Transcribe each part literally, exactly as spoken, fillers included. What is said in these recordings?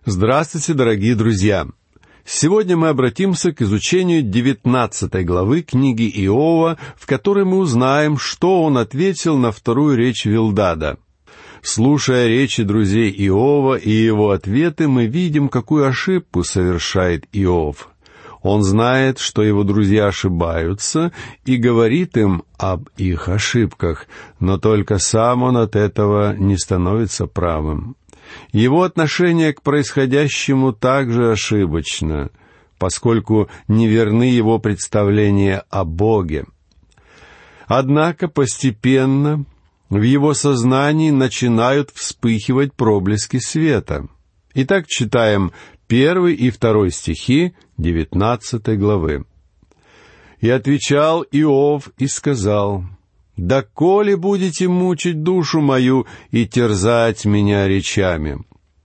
Здравствуйте, дорогие друзья! Сегодня мы обратимся к изучению девятнадцатой главы книги Иова, в которой мы узнаем, что он ответил на вторую речь Вилдада. Слушая речи друзей Иова и его ответы, мы видим, какую ошибку совершает Иов. Он знает, что его друзья ошибаются, и говорит им об их ошибках, но только сам он от этого не становится правым. Его отношение к происходящему также ошибочно, поскольку неверны его представления о Боге. Однако постепенно в его сознании начинают вспыхивать проблески света. Итак, читаем первый и второй стихи девятнадцатой главы. «И отвечал Иов и сказал: «Доколе будете мучить душу мою и терзать меня речами?»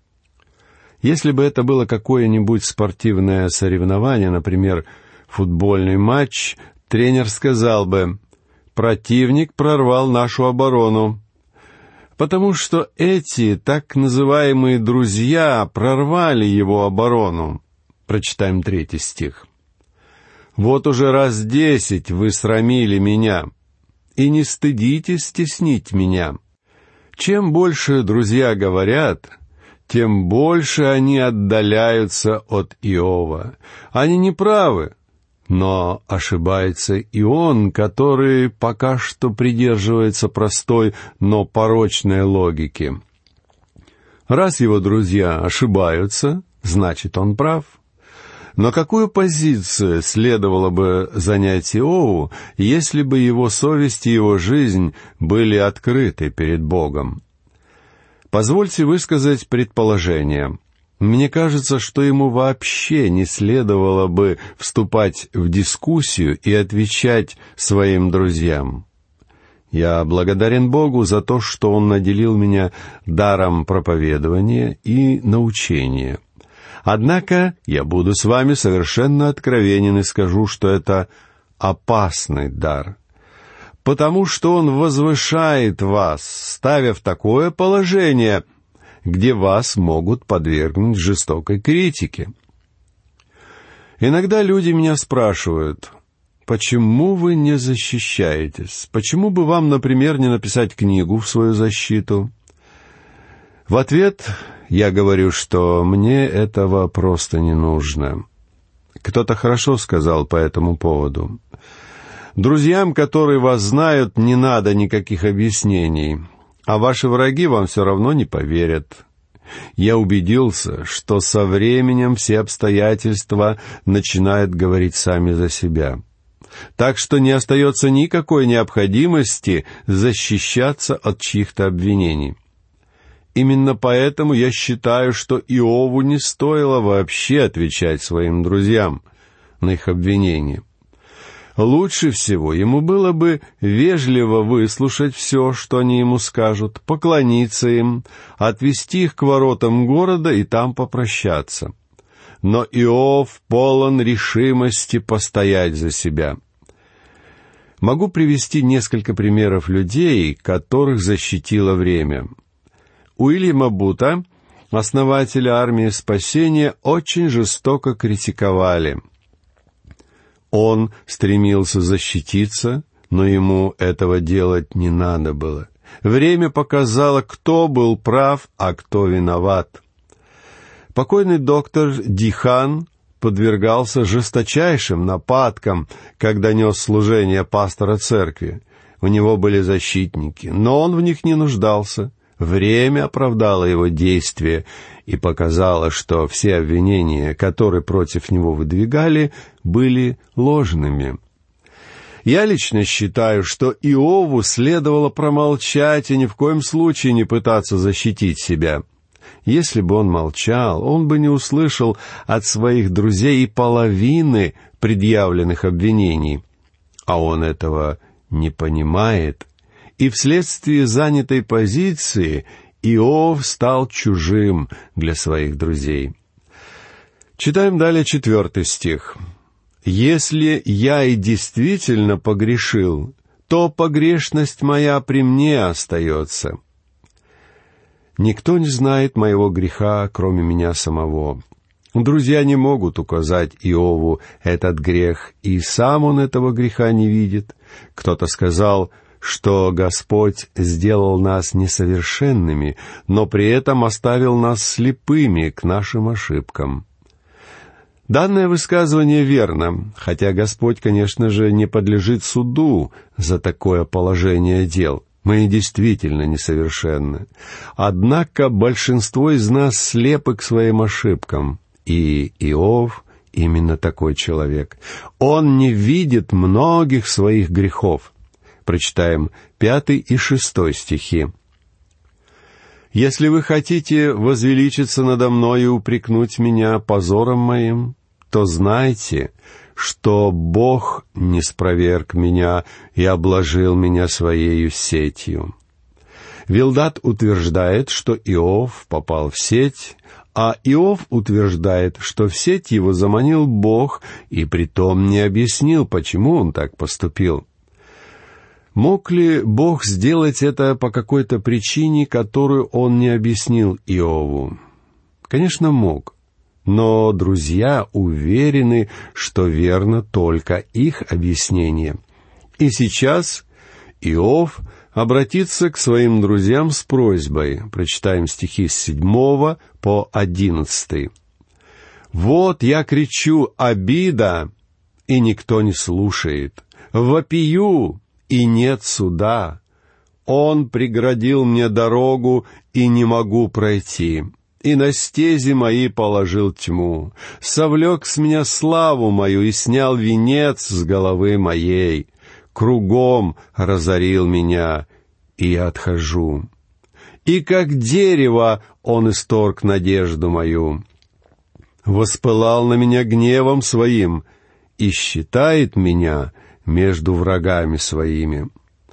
Если бы это было какое-нибудь спортивное соревнование, например, футбольный матч, тренер сказал бы: «Противник прорвал нашу оборону», потому что эти так называемые друзья прорвали его оборону. Прочитаем третий стих. «Вот уже раз десять вы срамили меня, и не стыдитесь стеснить меня». Чем больше друзья говорят, тем больше они отдаляются от Иова. Они не правы, но ошибается и он, который пока что придерживается простой, но порочной логики. Раз его друзья ошибаются, значит, он прав. Но какую позицию следовало бы занять Иову, если бы его совесть и его жизнь были открыты перед Богом? Позвольте высказать предположение. Мне кажется, что ему вообще не следовало бы вступать в дискуссию и отвечать своим друзьям. Я благодарен Богу за то, что Он наделил меня даром проповедования и научения. Однако я буду с вами совершенно откровенен и скажу, что это опасный дар, потому что он возвышает вас, ставя в такое положение, где вас могут подвергнуть жестокой критике. Иногда люди меня спрашивают: почему вы не защищаетесь? Почему бы вам, например, не написать книгу в свою защиту? В ответ я говорю, что мне этого просто не нужно. Кто-то хорошо сказал по этому поводу: друзьям, которые вас знают, не надо никаких объяснений, а ваши враги вам все равно не поверят. Я убедился, что со временем все обстоятельства начинают говорить сами за себя. Так что не остается никакой необходимости защищаться от чьих-то обвинений. Именно поэтому я считаю, что Иову не стоило вообще отвечать своим друзьям на их обвинения. Лучше всего ему было бы вежливо выслушать все, что они ему скажут, поклониться им, отвести их к воротам города и там попрощаться. Но Иов полон решимости постоять за себя. Могу привести несколько примеров людей, которых защитило время. Уильяма Бута, основателя армии спасения, очень жестоко критиковали. Он стремился защититься, но ему этого делать не надо было. Время показало, кто был прав, а кто виноват. Покойный доктор Дихан подвергался жесточайшим нападкам, когда нес служение пастора церкви. У него были защитники, но он в них не нуждался. Время оправдало его действия и показало, что все обвинения, которые против него выдвигали, были ложными. Я лично считаю, что Иову следовало промолчать и ни в коем случае не пытаться защитить себя. Если бы он молчал, он бы не услышал от своих друзей и половины предъявленных обвинений. А он этого не понимает, и вследствие занятой позиции Иов стал чужим для своих друзей. Читаем далее четвертый стих. «Если я и действительно погрешил, то погрешность моя при мне остается». Никто не знает моего греха, кроме меня самого. Друзья не могут указать Иову этот грех, и сам он этого греха не видит. Кто-то сказал, что Господь сделал нас несовершенными, но при этом оставил нас слепыми к нашим ошибкам. Данное высказывание верно, хотя Господь, конечно же, не подлежит суду за такое положение дел. Мы действительно несовершенны. Однако большинство из нас слепы к своим ошибкам. И Иов именно такой человек. Он не видит многих своих грехов. Прочитаем пятый и шестой стихи. «Если вы хотите возвеличиться надо мной и упрекнуть меня позором моим, то знайте, что Бог ниспроверг меня и обложил меня своею сетью». Вилдад утверждает, что Иов попал в сеть, а Иов утверждает, что в сеть его заманил Бог, и притом не объяснил, почему он так поступил. Мог ли Бог сделать это по какой-то причине, которую он не объяснил Иову? Конечно, мог. Но друзья уверены, что верно только их объяснение. И сейчас Иов обратится к своим друзьям с просьбой. Прочитаем стихи с седьмого по одиннадцатый. «Вот я кричу: обида, и никто не слушает. Вопию, и нет суда. Он преградил мне дорогу, и не могу пройти. И на стези мои положил тьму. Совлек с меня славу мою и снял венец с головы моей. Кругом разорил меня, и я отхожу. И как дерево он исторг надежду мою. Воспылал на меня гневом своим и считает меня между врагами своими».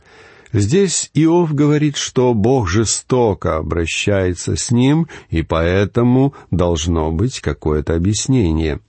Здесь Иов говорит, что Бог жестоко обращается с ним, и поэтому должно быть какое-то объяснение.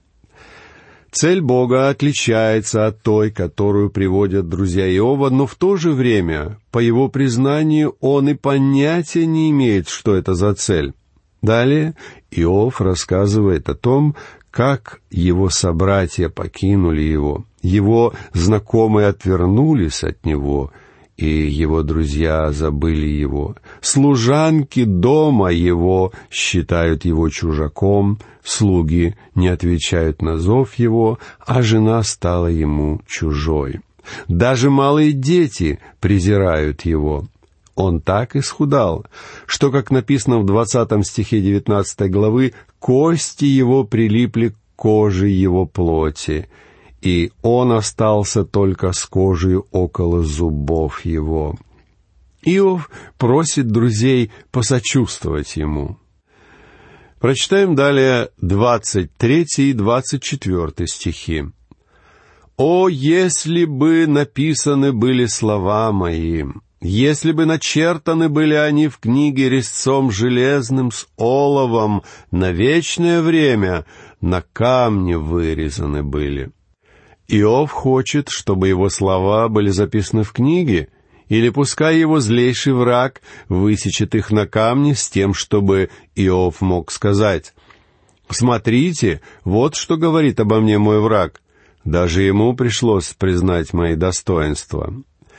Цель Бога отличается от той, которую приводят друзья Иова, но в то же время, по его признанию, он и понятия не имеет, что это за цель. Далее Иов рассказывает о том, как его собратья покинули его, его знакомые отвернулись от него, и его друзья забыли его. Служанки дома его считают его чужаком, слуги не отвечают на зов его, а жена стала ему чужой. Даже малые дети презирают его. Он так исхудал, что, как написано в двадцатом стихе девятнадцатой главы, кости его прилипли к коже его плоти, и он остался только с кожей около зубов его. Иов просит друзей посочувствовать ему. Прочитаем далее двадцать третий и двадцать четвёртый стихи. «О, если бы написаны были слова мои, если бы начертаны были они в книге резцом железным с оловом, на вечное время на камне вырезаны были». Иов хочет, чтобы его слова были записаны в книге, или пускай его злейший враг высечет их на камне с тем, чтобы Иов мог сказать: «Смотрите, вот что говорит обо мне мой враг. Даже ему пришлось признать мои достоинства».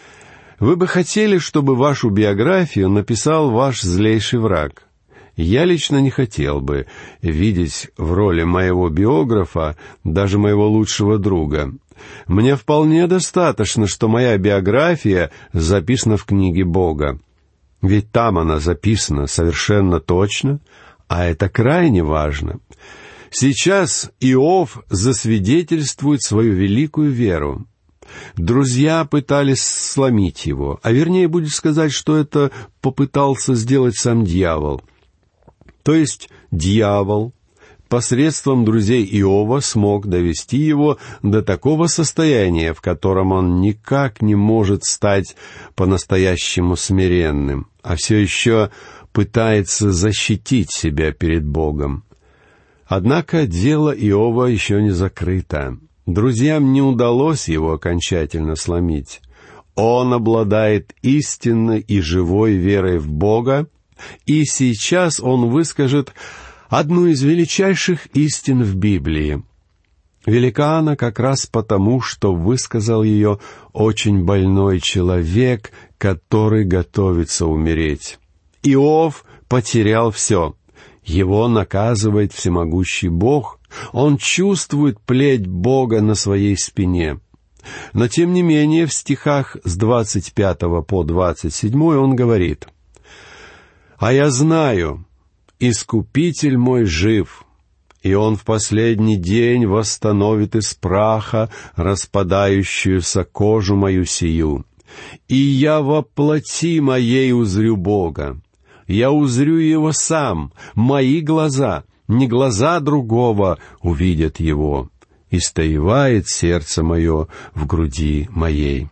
Вы бы хотели, чтобы вашу биографию написал ваш злейший враг? Я лично не хотел бы видеть в роли моего биографа даже моего лучшего друга. Мне вполне достаточно, что моя биография записана в книге Бога. Ведь там она записана совершенно точно, а это крайне важно. Сейчас Иов засвидетельствует свою великую веру. Друзья пытались сломить его, а вернее будет сказать, что это попытался сделать сам дьявол. То есть дьявол посредством друзей Иова смог довести его до такого состояния, в котором он никак не может стать по-настоящему смиренным, а все еще пытается защитить себя перед Богом. Однако дело Иова еще не закрыто. Друзьям не удалось его окончательно сломить. Он обладает истинной и живой верой в Бога, И сейчас он выскажет одну из величайших истин в Библии. Велика она как раз потому, что высказал ее очень больной человек, который готовится умереть. Иов потерял все. Его наказывает всемогущий Бог. Он чувствует плеть Бога на своей спине. Но, тем не менее, в стихах с двадцать пятого по двадцать седьмой он говорит: «А я знаю, Искупитель мой жив, и Он в последний день восстановит из праха распадающуюся кожу мою сию. И я во плоти моей узрю Бога. Я узрю Его сам, мои глаза, не глаза другого увидят Его. И стоевает сердце мое в груди моей».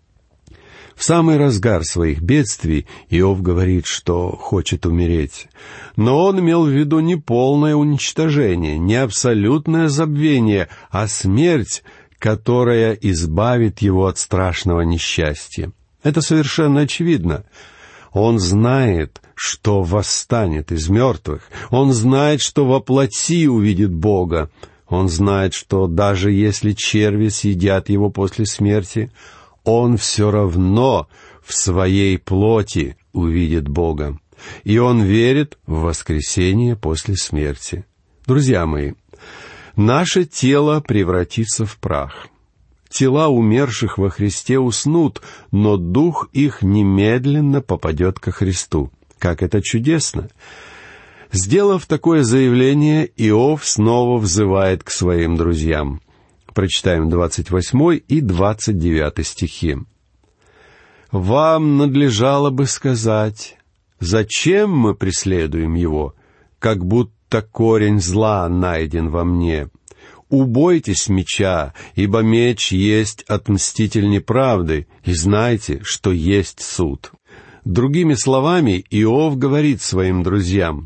В самый разгар своих бедствий Иов говорит, что хочет умереть. Но он имел в виду не полное уничтожение, не абсолютное забвение, а смерть, которая избавит его от страшного несчастья. Это совершенно очевидно. Он знает, что восстанет из мертвых. Он знает, что во плоти увидит Бога. Он знает, что даже если черви съедят его после смерти, он все равно в своей плоти увидит Бога. И он верит в воскресение после смерти. Друзья мои, наше тело превратится в прах. Тела умерших во Христе уснут, но дух их немедленно попадет ко Христу. Как это чудесно! Сделав такое заявление, Иов снова взывает к своим друзьям. Прочитаем двадцать восьмой и двадцать девятый стихи. «Вам надлежало бы сказать, зачем мы преследуем его, как будто корень зла найден во мне? Убойтесь меча, ибо меч есть отмститель неправды, и знайте, что есть суд». Другими словами, Иов говорит своим друзьям: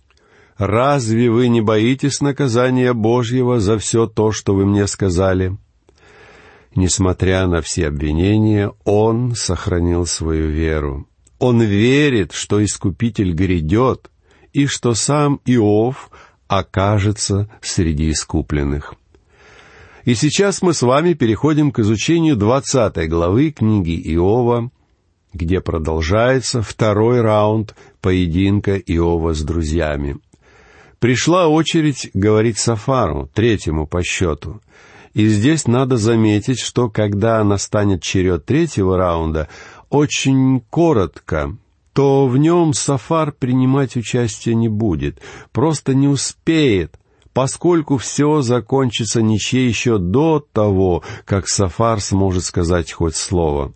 «Разве вы не боитесь наказания Божьего за все то, что вы мне сказали?» Несмотря на все обвинения, он сохранил свою веру. Он верит, что Искупитель грядет, и что сам Иов окажется среди искупленных. И сейчас мы с вами переходим к изучению двадцатой главы книги Иова, где продолжается второй раунд поединка Иова с друзьями. Пришла очередь говорить Софару, третьему по счету. И здесь надо заметить, что когда настанет черед третьего раунда, очень коротко, то в нем Софар принимать участие не будет, просто не успеет, поскольку все закончится ничьей еще до того, как Софар сможет сказать хоть слово.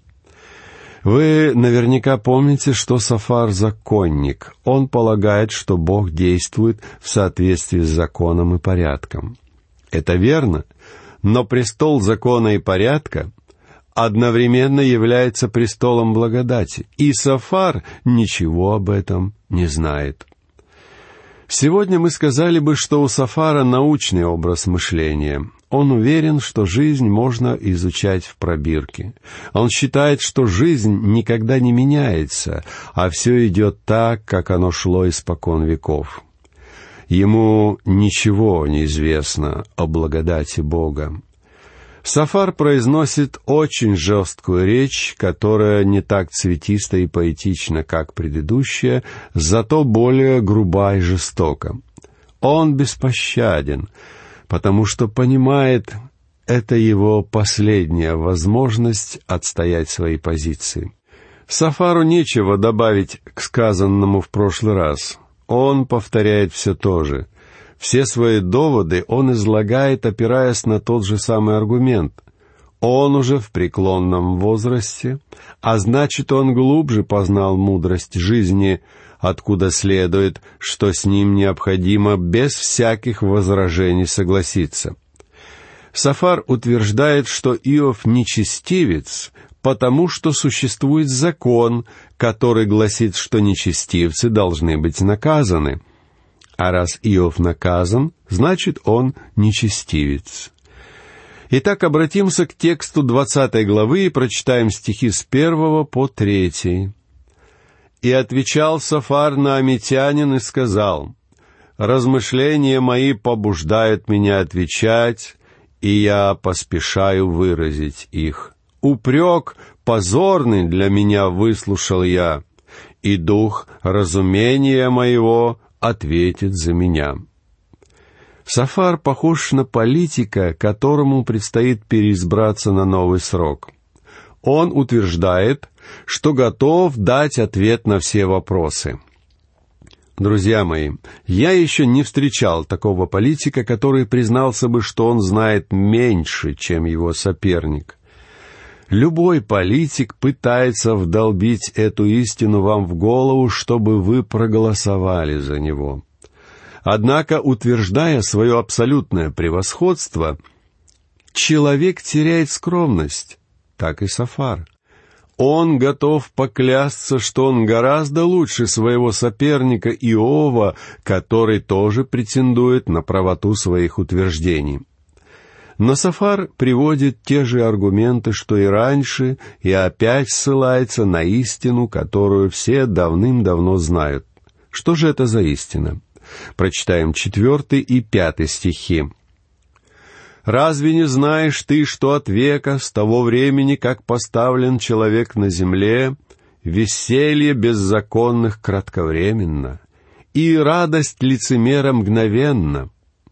Вы наверняка помните, что Софар — законник. Он полагает, что Бог действует в соответствии с законом и порядком. Это верно, но престол закона и порядка одновременно является престолом благодати, и Софар ничего об этом не знает. Сегодня мы сказали бы, что у Софара научный образ мышления. Он уверен, что жизнь можно изучать в пробирке. Он считает, что жизнь никогда не меняется, а все идет так, как оно шло испокон веков. Ему ничего не известно о благодати Бога. Софар произносит очень жесткую речь, которая не так цветиста и поэтична, как предыдущая, зато более груба и жестока. Он беспощаден, потому что понимает, это его последняя возможность отстоять свои позиции. Софару нечего добавить к сказанному в прошлый раз. Он повторяет все то же. Все свои доводы он излагает, опираясь на тот же самый аргумент. Он уже в преклонном возрасте, а значит, он глубже познал мудрость жизни, откуда следует, что с ним необходимо без всяких возражений согласиться. Софар утверждает, что Иов нечестивец, потому что существует закон, который гласит, что нечестивцы должны быть наказаны. А раз Иов наказан, значит, он нечестивец. Итак, обратимся к тексту двадцатой главы и прочитаем стихи с первого по третий. И отвечал Сафар наамитянин и сказал: «Размышления мои побуждают меня отвечать, и я поспешаю выразить их. Упрек позорный для меня выслушал я, и дух разумения моего ответит за меня». Сафар похож на политика, которому предстоит переизбраться на новый срок. Он утверждает, что готов дать ответ на все вопросы. Друзья мои, я еще не встречал такого политика, который признался бы, что он знает меньше, чем его соперник. Любой политик пытается вдолбить эту истину вам в голову, чтобы вы проголосовали за него. Однако, утверждая свое абсолютное превосходство, человек теряет скромность, так и Сафар. Он готов поклясться, что он гораздо лучше своего соперника Иова, который тоже претендует на правоту своих утверждений. Но Сафар приводит те же аргументы, что и раньше, и опять ссылается на истину, которую все давным-давно знают. Что же это за истина? Прочитаем четвертый и пятый стихи. «Разве не знаешь ты, что от века, с того времени, как поставлен человек на земле, веселье беззаконных кратковременно, и радость лицемера мгновенна?»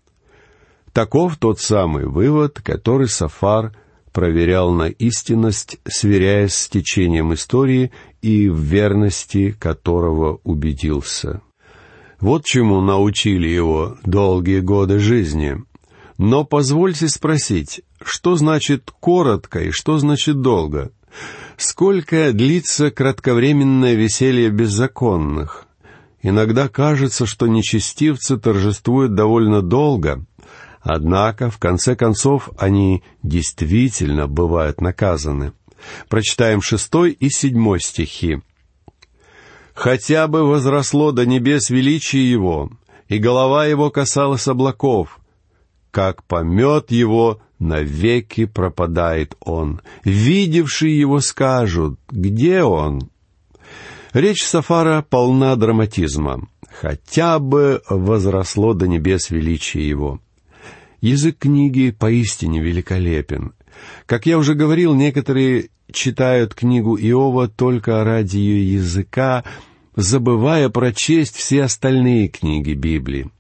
Таков тот самый вывод, который Сафар проверял на истинность, сверяясь с течением истории и в верности которого убедился. Вот чему научили его долгие годы жизни. Но позвольте спросить, что значит коротко и что значит долго? Сколько длится кратковременное веселье беззаконных? Иногда кажется, что нечестивцы торжествуют довольно долго, однако, в конце концов, они действительно бывают наказаны. Прочитаем шестой и седьмой стихи. «Хотя бы возросло до небес величие его, и голова его касалась облаков, как помет его, навеки пропадает он. Видевшие его скажут: где он?» Речь Сафара полна драматизма. «Хотя бы возросло до небес величие его». Язык книги поистине великолепен. Как я уже говорил, некоторые читают книгу Иова только ради ее языка, забывая прочесть все остальные книги Библии.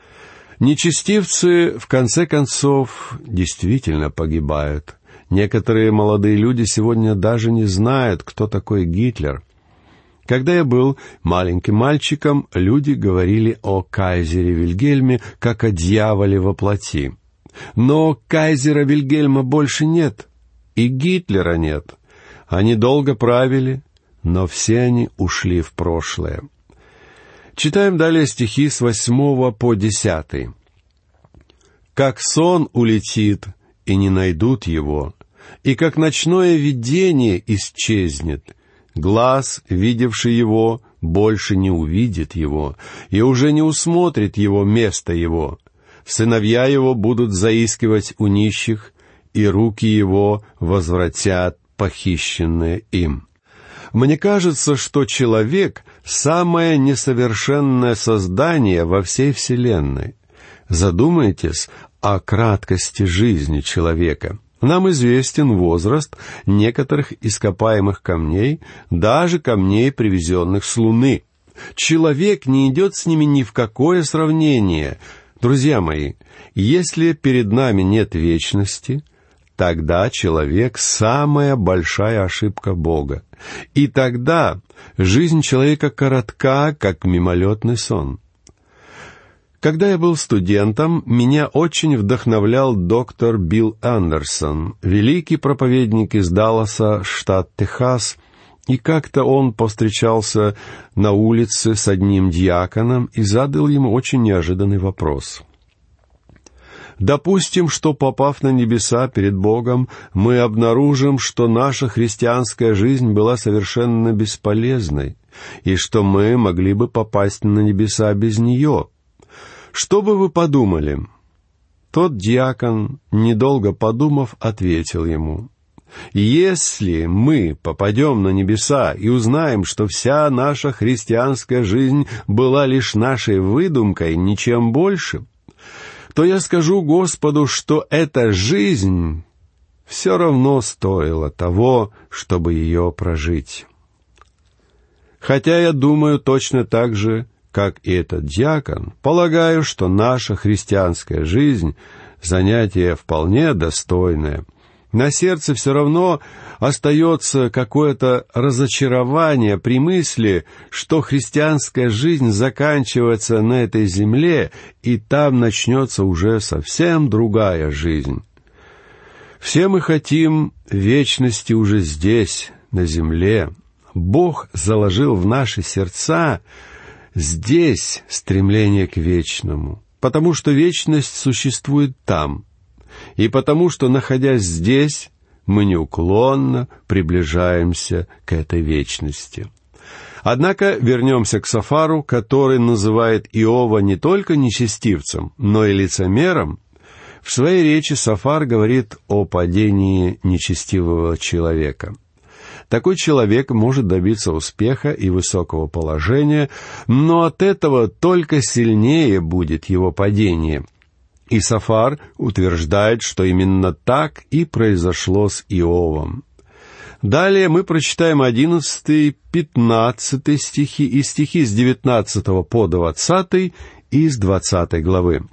Нечестивцы, в конце концов, действительно погибают. Некоторые молодые люди сегодня даже не знают, кто такой Гитлер. Когда я был маленьким мальчиком, люди говорили о кайзере Вильгельме как о дьяволе во плоти. Но кайзера Вильгельма больше нет, и Гитлера нет. Они долго правили, но все они ушли в прошлое. Читаем далее стихи с восьмого по десятый. «Как сон улетит, и не найдут его, и как ночное видение исчезнет. Глаз, видевший его, больше не увидит его, и уже не усмотрит его место его. Сыновья его будут заискивать у нищих, и руки его возвратят похищенное им». Мне кажется, что человек — самое несовершенное создание во всей Вселенной. Задумайтесь о краткости жизни человека. Нам известен возраст некоторых ископаемых камней, даже камней, привезенных с Луны. Человек не идет с ними ни в какое сравнение. Друзья мои, если перед нами нет вечности, тогда человек — самая большая ошибка Бога. И тогда жизнь человека коротка, как мимолетный сон. Когда я был студентом, меня очень вдохновлял доктор Билл Андерсон, великий проповедник из Далласа, штат Техас, и как-то он повстречался на улице с одним диаконом и задал ему очень неожиданный вопрос. Допустим, что, попав на небеса перед Богом, мы обнаружим, что наша христианская жизнь была совершенно бесполезной, и что мы могли бы попасть на небеса без нее. Что бы вы подумали? Тот диакон, недолго подумав, ответил ему: Если мы попадем на небеса и узнаем, что вся наша христианская жизнь была лишь нашей выдумкой, ничем больше, то я скажу Господу, что эта жизнь все равно стоила того, чтобы ее прожить. Хотя я думаю точно так же, как и этот диакон, полагаю, что наша христианская жизнь — занятие вполне достойное. На сердце все равно остается какое-то разочарование при мысли, что христианская жизнь заканчивается на этой земле, и там начнется уже совсем другая жизнь. Все мы хотим вечности уже здесь, на земле. Бог заложил в наши сердца здесь стремление к вечному, потому что вечность существует там, и потому что, находясь здесь, мы неуклонно приближаемся к этой вечности. Однако вернемся к Софару, который называет Иова не только нечестивцем, но и лицемером. В своей речи Софар говорит о падении нечестивого человека. Такой человек может добиться успеха и высокого положения, но от этого только сильнее будет его падение. И Софар утверждает, что именно так и произошло с Иовом. Далее мы прочитаем одиннадцатый, пятнадцатый стихи и стихи с девятнадцатого по двадцатый из двадцатой главы.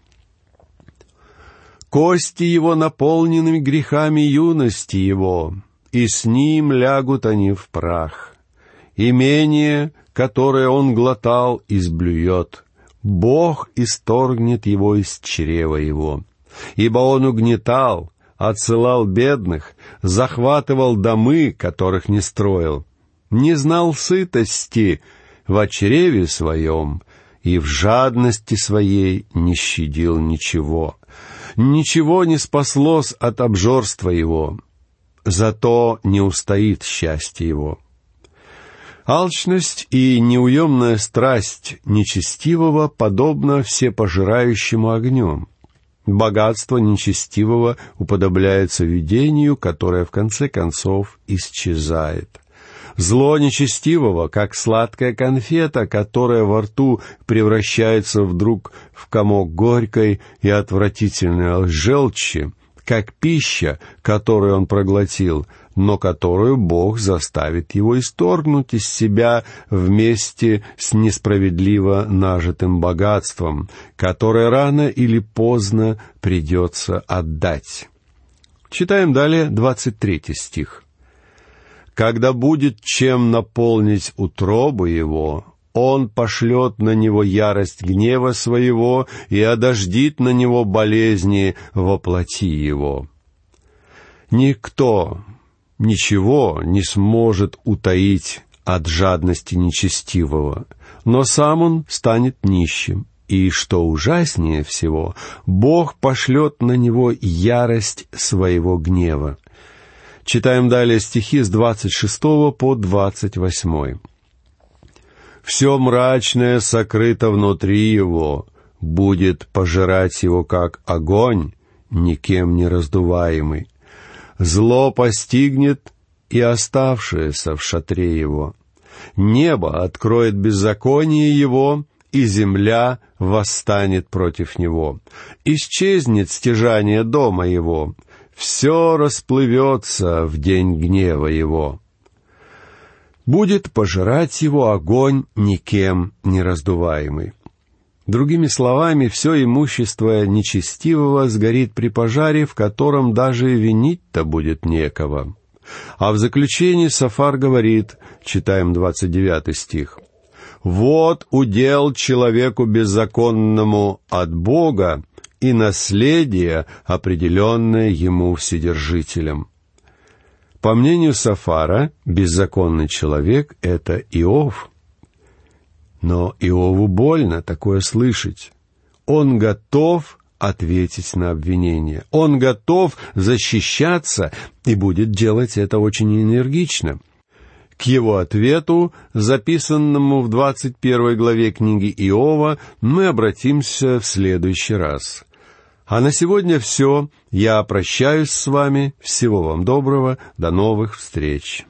«Кости его наполнены грехами юности его, и с ним лягут они в прах. Имение, которое он глотал, изблюет. Бог исторгнет его из чрева его. Ибо он угнетал, отсылал бедных, захватывал домы, которых не строил, не знал сытости в чреве своем, и в жадности своей не щадил ничего. Ничего не спаслось от обжорства его, зато не устоит счастье его. Алчность и неуемная страсть нечестивого подобна всепожирающему огню. Богатство нечестивого уподобляется видению, которое в конце концов исчезает. Зло нечестивого, как сладкая конфета, которая во рту превращается вдруг в комок горькой и отвратительной желчи, как пища, которую он проглотил, но которую Бог заставит его исторгнуть из себя вместе с несправедливо нажитым богатством, которое рано или поздно придется отдать. Читаем далее двадцать третий стих. «Когда будет чем наполнить утробу его, он пошлет на него ярость гнева своего и одождит на него болезни во плоти его». Никто ничего не сможет утаить от жадности нечестивого, но сам он станет нищим. И, что ужаснее всего, Бог пошлет на него ярость своего гнева. Читаем далее стихи с двадцать шестого по двадцать восьмой. «Все мрачное сокрыто внутри его, будет пожирать его, как огонь, никем не раздуваемый. Зло постигнет и оставшееся в шатре его. Небо откроет беззаконие его, и земля восстанет против него. Исчезнет стяжание дома его, все расплывется в день гнева его. Будет пожирать его огонь, никем не раздуваемый». Другими словами, все имущество нечестивого сгорит при пожаре, в котором даже винить-то будет некого. А в заключении Софар говорит, читаем двадцать девятый стих, «Вот удел человеку беззаконному от Бога и наследие, определенное ему Вседержителем». По мнению Софара, беззаконный человек — это Иов. Но Иову больно такое слышать. Он готов ответить на обвинение. Он готов защищаться и будет делать это очень энергично. К его ответу, записанному в двадцать первой главе книги Иова, мы обратимся в следующий раз. А на сегодня все. Я прощаюсь с вами. Всего вам доброго. До новых встреч.